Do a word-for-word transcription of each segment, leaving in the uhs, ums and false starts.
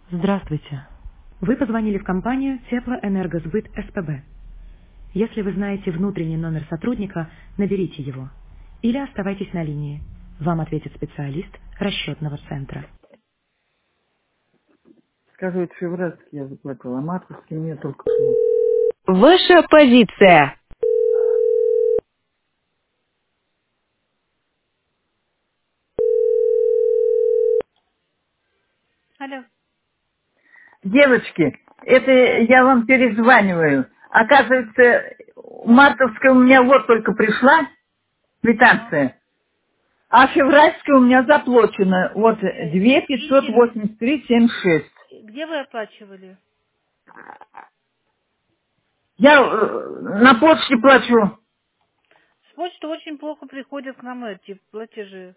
Здравствуйте. Вы позвонили в компанию Теплоэнергосбыт СПБ. Если вы знаете внутренний номер сотрудника, наберите его. Или оставайтесь на линии. Вам ответит специалист расчетного центра. Скажу, это февральский я заплатила, а мартовский мне только что. Ваша позиция. Алло. Девочки, это я вам перезваниваю. Оказывается, мартовская у меня вот только пришла, Ага. квитанция, а февральская у меня заплачена. Вот две пятьсот Видите, восемьдесят три семьдесят шесть. где вы оплачивали? Я э, на почте плачу. С почты очень плохо приходят к нам эти платежи.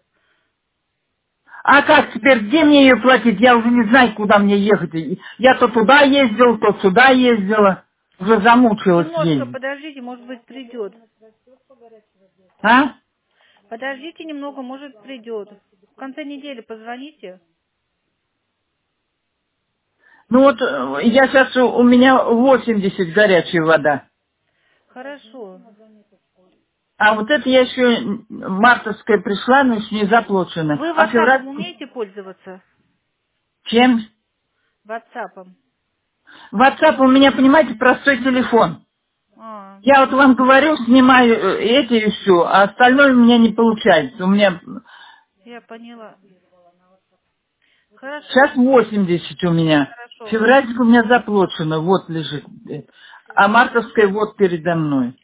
А как теперь, где мне ее платить? Я уже не знаю, куда мне ехать. Я то туда ездила, то сюда ездила. Уже замучилась Немножко ездить. подождите, может быть, придет. А? Подождите немного, может, придет. В конце недели позвоните. Ну вот э, я сейчас, у у меня восемьдесят горячая вода. Хорошо. А вот это я еще м, мартовская пришла, но еще не заплачена. Вы А ватсапом февральская умеете пользоваться? чем? Ватсапом. WhatsApp у меня, понимаете, простой телефон. А, Я вот вам говорю, снимаю э, эти и все, а остальное у меня не получается. У меня я поняла. Хорошо, сейчас восемьдесят у меня. хорошо. Февральская у меня заплачена, вот лежит. э, А мартовская вот передо мной.